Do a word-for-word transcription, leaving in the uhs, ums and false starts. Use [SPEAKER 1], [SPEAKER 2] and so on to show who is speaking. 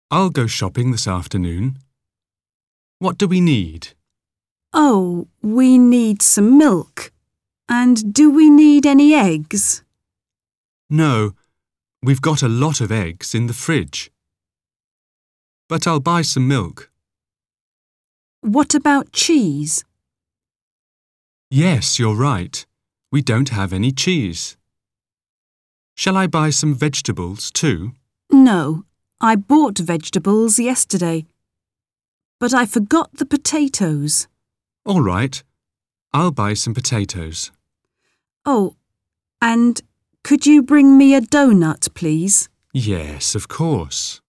[SPEAKER 1] I'll go shopping this afternoon. What do we need?
[SPEAKER 2] Oh, we need some milk. And do we need any eggs?
[SPEAKER 1] No, we've got a lot of eggs in the fridge. But I'll buy some milk.
[SPEAKER 2] What about cheese?
[SPEAKER 1] Yes, you're right. We don't have any cheese. Shall I buy some vegetables too?
[SPEAKER 2] No, I bought vegetables yesterday. But I forgot the potatoes.
[SPEAKER 1] All right. I'll buy some potatoes.
[SPEAKER 2] Oh, and could you bring me a donut, please?
[SPEAKER 1] Yes, of course.